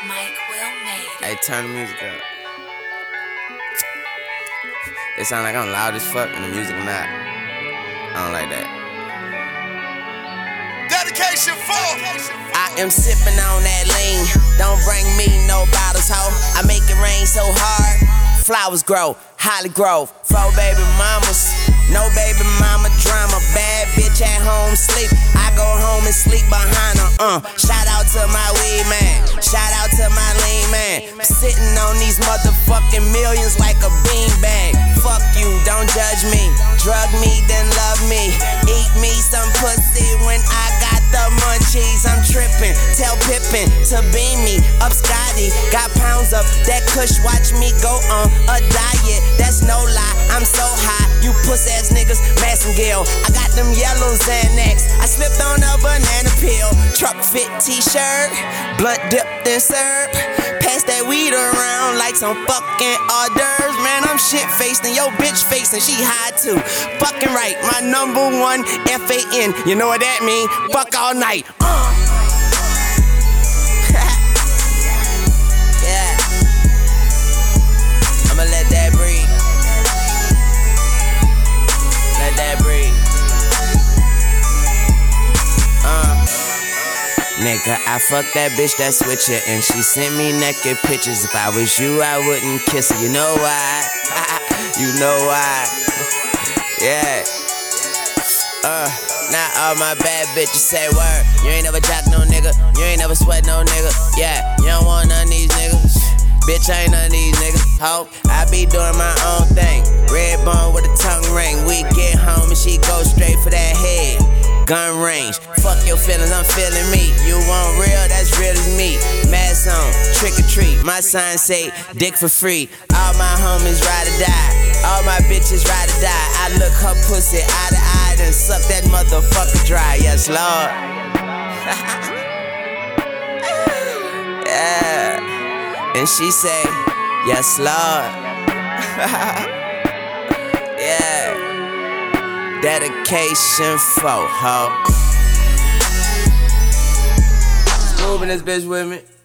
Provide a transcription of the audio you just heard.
Mike Will made it. Hey, turn the music up. It sound like I'm loud as fuck and the music not. I don't like that. Dedication for. I am sipping on that lean. Don't bring me no bottles, ho. I make it rain so hard. Flowers grow, Holly Grove. 4 baby mamas, no baby mama drama. Bad bitch at home sleep. I go home and sleep behind her. Shout out to my weed man. Shout out to my lean man. I'm sitting on these motherfucking millions like a beanbag. Fuck you, don't judge me. Drug me, then love me. Eat me some pussy when I got the munchies. I'm tripping, tell Pippin to beam me up Scotty. Got pounds up, that kush watch me go on a diet. That's no lie, I'm so high. You puss ass niggas, Massengale. I got them yellow Xanax. I slipped on a banana peel. Truck fit t-shirt, blunt dipped in syrup. Pass that weed around like some fucking hors d'oeuvres. Man, I'm shit faced and yo bitch faced and she high too. Fucking right, my number one FAN. You know what that mean? Fuck all night. Yeah. I'ma let that breathe. Let that breathe. Nigga, I fucked that bitch that's with you, and she sent me naked pictures. If I was you, I wouldn't kiss her. You know why? You know why? Yeah. Now all my bad bitches say word. You ain't never jock no nigga. You ain't never sweat no nigga. Yeah, you don't want none of these niggas. Bitch, I ain't none of these niggas. Ho, I be doing my own thing. Red bone with a tongue ring. We get home and she go straight for that head. Gun range, fuck your feelings, I'm feeling me. You want real, that's real as me. Mask on, trick or treat. My sign say, dick for free. All my homies ride or die. All my bitches ride or die. I look her pussy eye to eye and suck that motherfucker dry. Yes, Lord. Yeah. And she say, yes, Lord. Yeah. Dedication for ho. Moving this bitch with me.